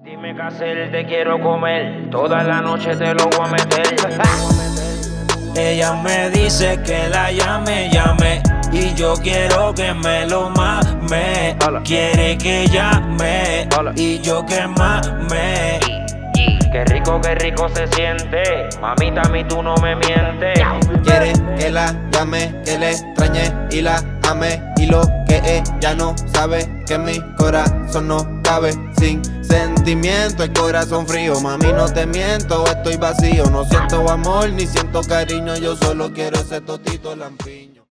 Dime qué hacer, te quiero comer, toda la noche te lo voy a meter. Ella me dice que la llame y yo quiero que me lo mame. Quiere que llame y yo que mame. Qué rico se siente, mamita, a mí tú no me mientes. Quiere que la llame, que le extrañe y la ame. Y lo que ella no sabe, que en mi corazón no cabe. Sin sentimiento, el corazón frío. Mami, no te miento, estoy vacío. No siento amor, ni siento cariño. Yo solo quiero ese totito lampiño.